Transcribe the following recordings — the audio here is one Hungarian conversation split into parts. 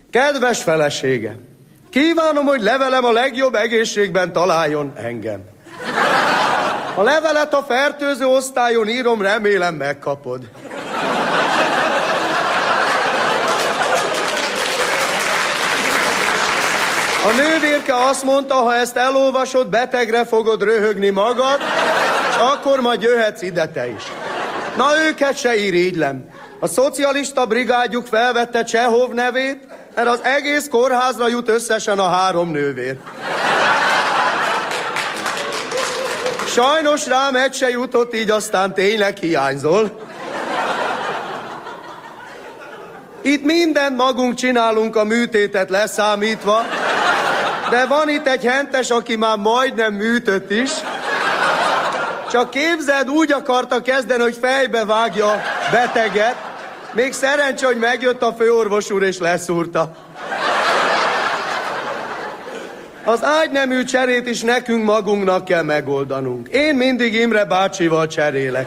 Kedves felesége, kívánom, hogy levelem a legjobb egészségben találjon engem. A levelet a fertőző osztályon írom, remélem megkapod. A nővérke azt mondta, ha ezt elolvasod, betegre fogod röhögni magad, és akkor majd jöhetsz ide te is. Na, őket se irigylem. A szocialista brigádjuk felvette Csehov nevét, mert az egész kórházra jut összesen a 3 nővér. Sajnos rám egy se jutott, így aztán tényleg hiányzol. Itt mindent magunk csinálunk, a műtétet leszámítva, de van itt egy hentes, aki már majdnem műtött is. Csak képzeld, úgy akarta kezdeni, hogy fejbe vágja a beteget. Még szerencsé, hogy megjött a főorvos úr és leszúrta. Az ágynemű cserét is nekünk magunknak kell megoldanunk. Én mindig Imre bácsival cserélek.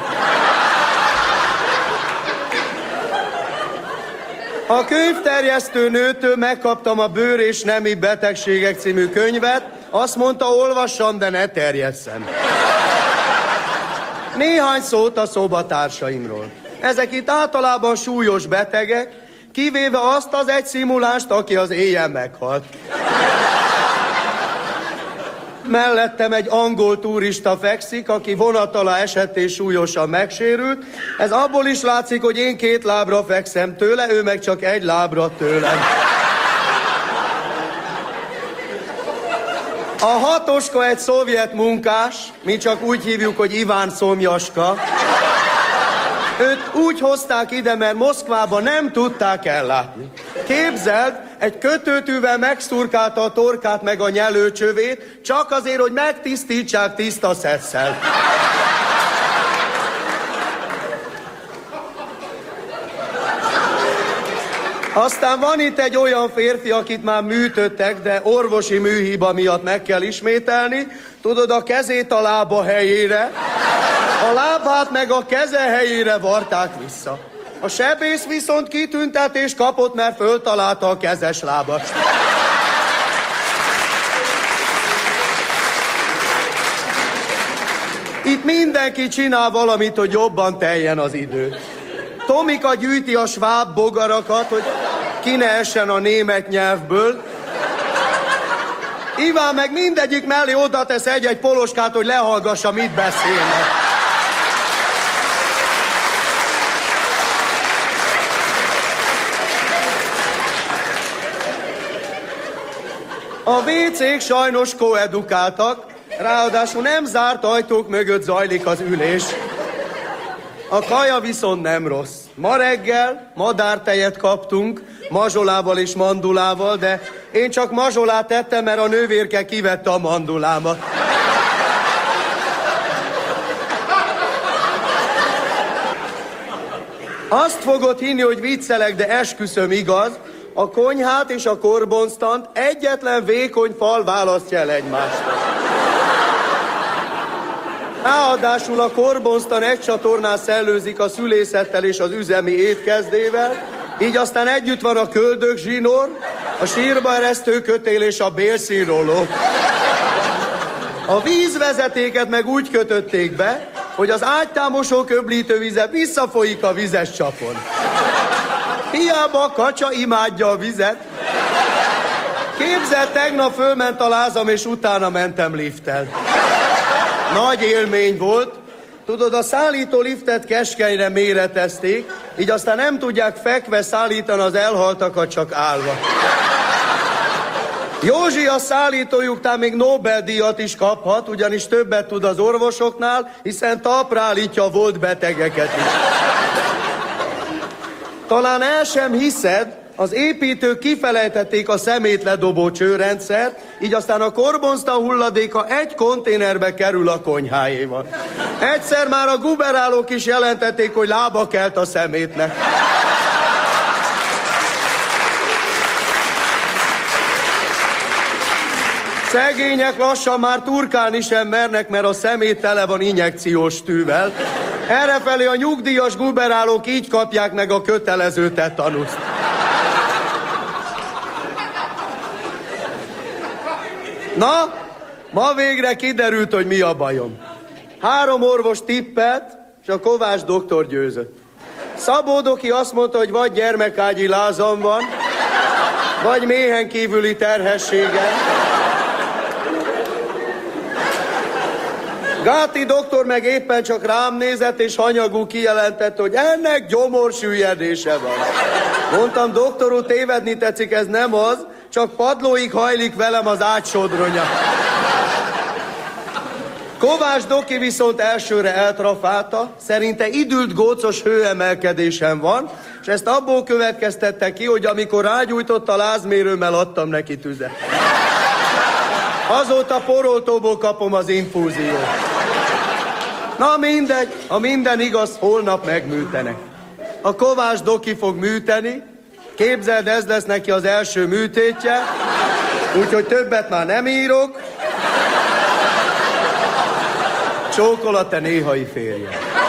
A könyvterjesztő nőtől megkaptam a Bőr és nemi betegségek című könyvet. Azt mondta, olvassam, de ne terjesszem. Néhány szót a szobatársaimról. Ezek itt általában súlyos betegek, kivéve azt az egy szimulást, aki az éjjel meghalt. Mellettem egy angol turista fekszik, aki vonat alá esett és súlyosan megsérült. Ez abból is látszik, hogy én 2 lábra fekszem tőle, ő meg csak 1 lábra tőlem. A hatoska egy szovjet munkás, mi csak úgy hívjuk, hogy Iván Szomjaska. Őt úgy hozták ide, mert Moszkvában nem tudták ellátni. Képzeld, egy kötőtűvel megszurkálta a torkát meg a nyelőcsövét, csak azért, hogy megtisztítsák tiszta szesszel. Aztán van itt egy olyan férfi, akit már műtöttek, de orvosi műhiba miatt meg kell ismételni. Tudod, a kezét a lába helyére, a lábát meg a keze helyére varták vissza. A sebész viszont kitüntetést kapott, mert föltalálta a kezes lábast. Itt mindenki csinál valamit, hogy jobban teljen az idő. Tomika gyűjti a sváb bogarakat, hogy ki ne essen a német nyelvből. Iván meg mindegyik mellé oda tesz egy-egy poloskát, hogy lehallgassa, mit beszélnek. A WC-k sajnos koedukáltak, ráadásul nem zárt ajtók mögött zajlik az ülés. A kaja viszont nem rossz. Ma reggel madártejet kaptunk, mazsolával és mandulával, de én csak mazsolát tettem, mert a nővérke kivette a mandulámat. Azt fogod hinni, hogy viccelek, de esküszöm, igaz, a konyhát és a korbonztant egyetlen vékony fal választja el egymástól. Ráadásul a korbonztan egy csatornán szellőzik a szülészettel és az üzemi étkezdével, így aztán együtt van a köldögzsinór, a sírba eresztő kötél és a bélszínróló. A vízvezetéket meg úgy kötötték be, hogy az ágytámosó köblítővize visszafolyik a vizes csapon. Hiába a kacsa imádja a vizet. Képzeld, tegnap fölment a lázam, és utána mentem lifttel. Nagy élmény volt. Tudod, a szállító liftet keskenyre méretezték, így aztán nem tudják fekve szállítani az elhaltakat, csak állva. Józsi, a szállítójuk talán még Nobel-díjat is kaphat, ugyanis többet tud az orvosoknál, hiszen talpra állítja a volt betegeket is. Talán el sem hiszed, az építők kifelejtették a szemétledobó csőrendszert, így aztán a korbonztan hulladéka egy konténerbe kerül a konyhájéval. Egyszer már a guberálók is jelentették, hogy lába kelt a szemétnek. Szegények lassan már turkálni sem mernek, mert a szemét tele van injekciós tűvel. Errefelé a nyugdíjas guberálók így kapják meg a kötelező tetanuszt. Na, ma végre kiderült, hogy mi a bajom. 3 orvos tippelt, és a Kovács doktor győzött. Szabó doki azt mondta, hogy vagy gyermekágyi lázam van, vagy méhen kívüli terhességem. Gáti doktor meg éppen csak rám nézett, és hanyagul kijelentett, hogy ennek gyomorsüllyedése van. Mondtam, doktor úr, tévedni tetszik, ez nem az, csak padlóig hajlik velem az ágysodronya. Kovács doki viszont elsőre eltrafálta, szerinte idült gócos hőemelkedésem van, és ezt abból következtette ki, hogy amikor rágyújtott a lázmérőmmel, adtam neki tüzet. Azóta poroltóból kapom az infúziót. Na mindegy, ha minden igaz, holnap megműtenek. A Kovács doki fog műteni, képzeld, ez lesz neki az első műtétje, úgyhogy többet már nem írok. Csókol a te néhai férje.